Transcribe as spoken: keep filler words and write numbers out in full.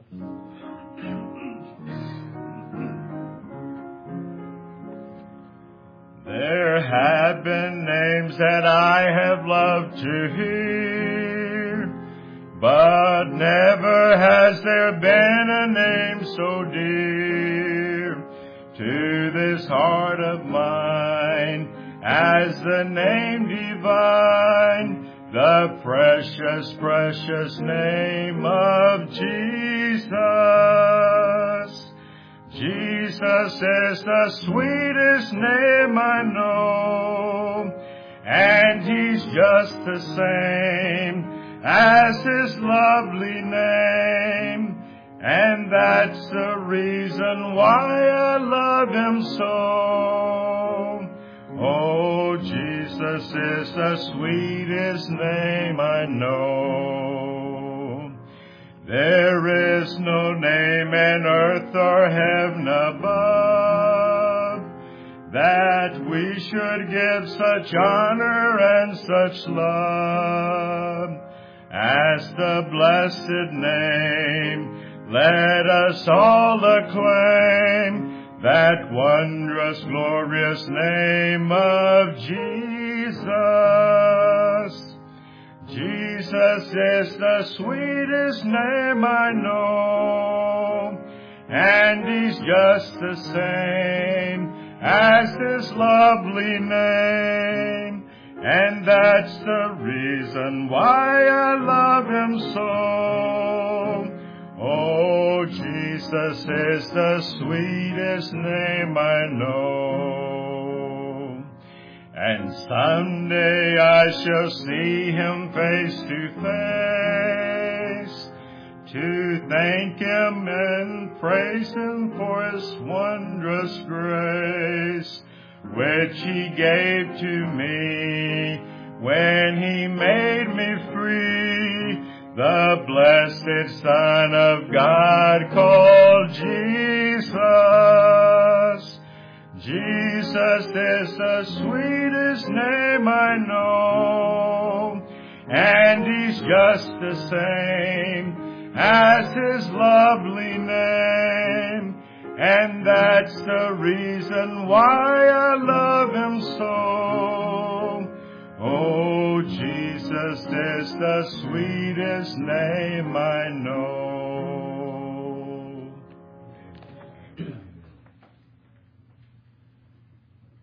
There have been names that I have loved to hear, but never has there been a name so dear to this heart of mine as the name divine, the precious, precious name of Jesus. Jesus is the sweetest name I know, and He's just the same as His lovely name, and that's the reason why I love Him so. Oh, Jesus is the sweetest name I know. There is no name in earth or heaven above that we should give such honor and such love as the blessed name. Let us all acclaim that wondrous, glorious name of Jesus. Jesus is the sweetest name I know, and He's just the same as His lovely name, and that's the reason why I love Him so. Oh, Jesus is the sweetest name I know. And someday I shall see Him face to face, to thank Him and praise Him for His wondrous grace, which He gave to me when He made me free, the blessed Son of God called Jesus. Jesus is the sweetest name I know, and He's just the same as His lovely name, and that's the reason why I love Him so. Oh, Jesus is the sweetest name I know.